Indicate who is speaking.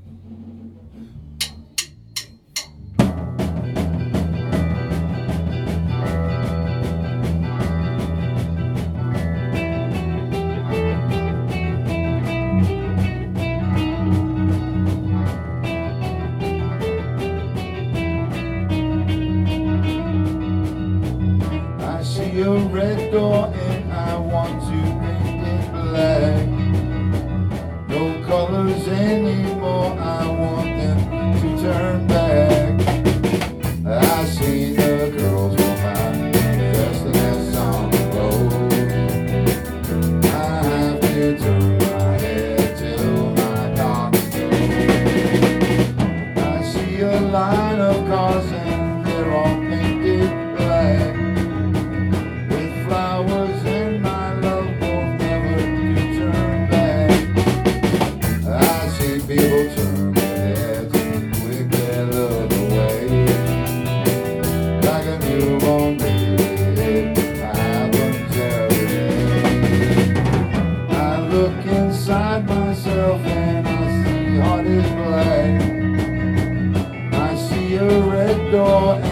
Speaker 1: I see a red door and I want to paint it black. No colors anymore, I want them to turn back. I see the girls go by, just the last song goes. I have to turn my head till my doctor goes. I see a line of cars and they're all painted black. Flowers and my love both never to turn back. I see people turn their heads and quickly look away, like a newborn baby. It happens every day. I look inside myself and I see heart is black. I see a red door